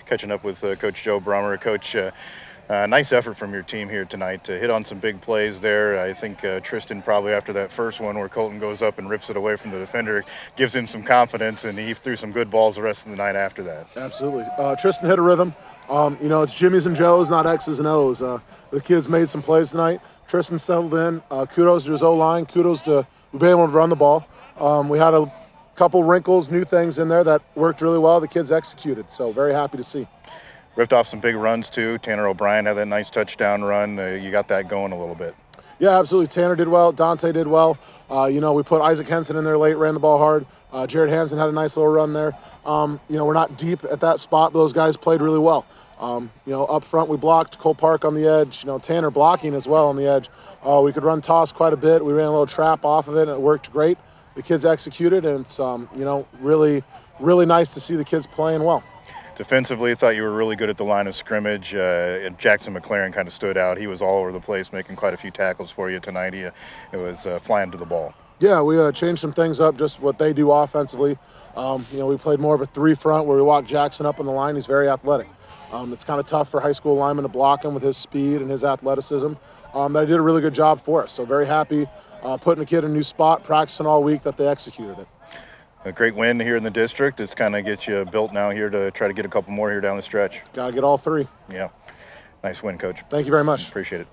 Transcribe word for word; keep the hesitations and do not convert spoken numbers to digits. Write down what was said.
catching up with uh, Coach Joe Brummer. Coach, uh, uh, nice effort from your team here tonight to hit on some big plays there. I think uh, Tristan probably after that first one where Colton goes up and rips it away from the defender gives him some confidence, and he threw some good balls the rest of the night after that. Absolutely. Uh, Tristan hit a rhythm. Um, you know, it's Jimmy's and Joe's, not X's and O's. Uh, the kids made some plays tonight. Tristan settled in. Uh, kudos to his O-line. Kudos to we being able to run the ball. Um, we had a couple wrinkles, new things in there that worked really well. The kids executed, so very happy to see. Ripped off some big runs too. Tanner O'Brien had that nice touchdown run. Uh, you got that going a little bit. Yeah, absolutely. Tanner did well. Dante did well. Uh, you know, we put Isaac Henson in there late, ran the ball hard. Uh, Jared Hansen had a nice little run there. Um, you know, we're not deep at that spot, but those guys played really well. Um, you know, up front we blocked Cole Park on the edge. You know, Tanner blocking as well on the edge. Uh, we could run toss quite a bit. We ran a little trap off of it, and it worked great. The kids executed, and it's, um, you know, really, really nice to see the kids playing well. Defensively, I thought you were really good at the line of scrimmage. Uh, and Jackson McLaren kind of stood out. He was all over the place, making quite a few tackles for you tonight. He, uh, it was uh, flying to the ball. Yeah, we uh, changed some things up, just what they do offensively. Um, you know, we played more of a three front where we walk Jackson up on the line. He's very athletic. Um, it's kind of tough for high school linemen to block him with his speed and his athleticism. Um, but he did a really good job for us. So very happy uh, putting the kid in a new spot, practicing all week that they executed it. A great win here in the district. It's kind of gets you built now here to try to get a couple more here down the stretch. Got to get all three. Yeah. Nice win, Coach. Thank you very much. Appreciate it.